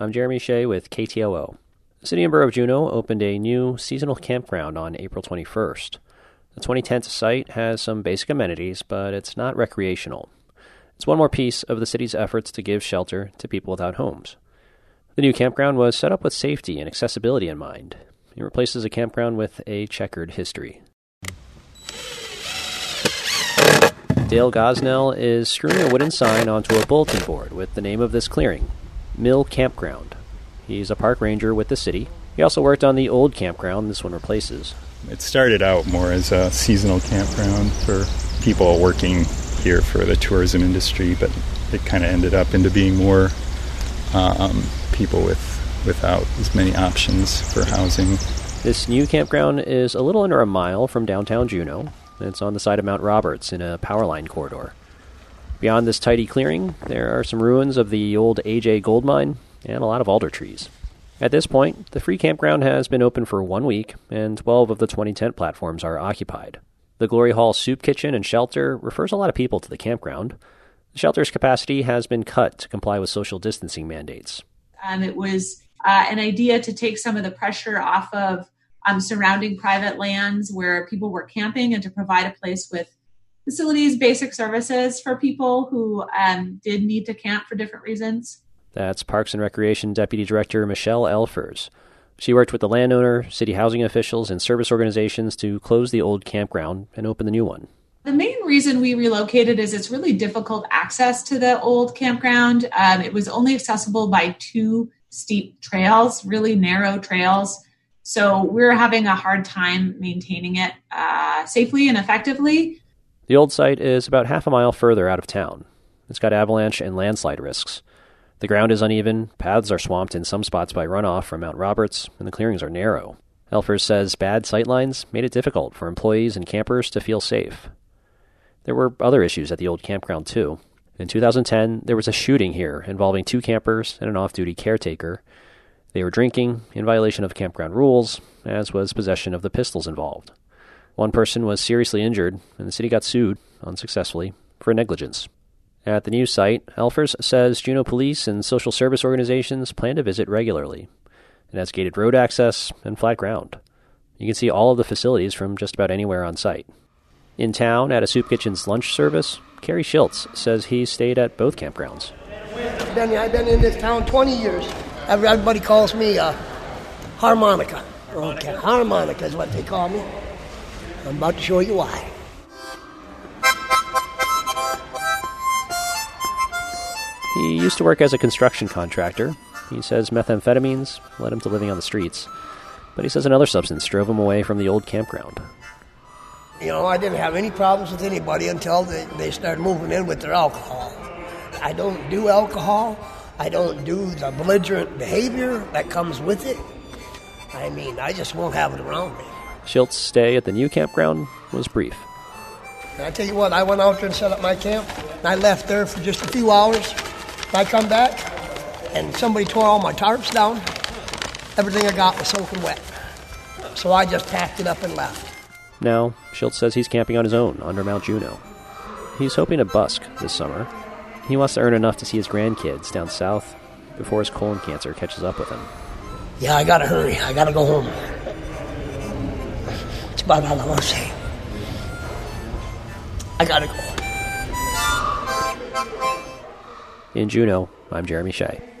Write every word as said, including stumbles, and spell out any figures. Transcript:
I'm Jeremy Shea with K T O O. The City and Borough of Juneau opened a new seasonal campground on April twenty-first. The twenty-tent site has some basic amenities, but it's not recreational. It's one more piece of the city's efforts to give shelter to people without homes. The new campground was set up with safety and accessibility in mind. It replaces a campground with a checkered history. Dale Gosnell is screwing a wooden sign onto a bulletin board with the name of this clearing, Mill Campground. He's a park ranger with the city. He also worked on the old campground this one replaces. It started out more as a seasonal campground for people working here for the tourism industry, but it kind of ended up into being more um, people with without as many options for housing. This new campground is a little under a mile from downtown Juneau. It's on the side of Mount Roberts in a power line corridor. Beyond this tidy clearing, there are some ruins of the old A J gold mine and a lot of alder trees. At this point, the free campground has been open for one week, and twelve of the twenty tent platforms are occupied. The Glory Hall Soup Kitchen and Shelter refers a lot of people to the campground. The shelter's capacity has been cut to comply with social distancing mandates. Um, it was uh, an idea to take some of the pressure off of um, surrounding private lands where people were camping and to provide a place with facilities, basic services for people who um, did need to camp for different reasons. That's Parks and Recreation Deputy Director Michelle Elfers. She worked with the landowner, city housing officials, and service organizations to close the old campground and open the new one. The main reason we relocated is it's really difficult access to the old campground. Um, it was only accessible by two steep trails, really narrow trails. So we're having a hard time maintaining it uh, safely and effectively. The old site is about half a mile further out of town. It's got avalanche and landslide risks. The ground is uneven, paths are swamped in some spots by runoff from Mount Roberts, and the clearings are narrow. Elfers says bad sightlines made it difficult for employees and campers to feel safe. There were other issues at the old campground, too. In two thousand ten, there was a shooting here involving two campers and an off-duty caretaker. They were drinking, in violation of campground rules, as was possession of the pistols involved. One person was seriously injured, and the city got sued, unsuccessfully, for negligence. At the new site, Elfers says Juneau police and social service organizations plan to visit regularly. It has gated road access and flat ground. You can see all of the facilities from just about anywhere on site. In town, at a soup kitchen's lunch service, Kerry Schiltz says he stayed at both campgrounds. I've been, I've been in this town twenty years. Everybody calls me uh, Harmonica. Okay, Harmonica is what they call me. I'm about to show you why. He used to work as a construction contractor. He says methamphetamines led him to living on the streets. But he says another substance drove him away from the old campground. You know, I didn't have any problems with anybody until they, they started moving in with their alcohol. I don't do alcohol. I don't do the belligerent behavior that comes with it. I mean, I just won't have it around me. Schilt's stay at the new campground was brief. And I tell you what, I went out there and set up my camp, and I left there for just a few hours. I come back, and somebody tore all my tarps down. Everything I got was soaking wet. So I just packed it up and left. Now, Schiltz says he's camping on his own under Mount Juneau. He's hoping to busk this summer. He wants to earn enough to see his grandkids down south before his colon cancer catches up with him. Yeah, I gotta hurry. I gotta go home. That's about all I want to say. I gotta go. In Juneau, I'm Jeremy Shea.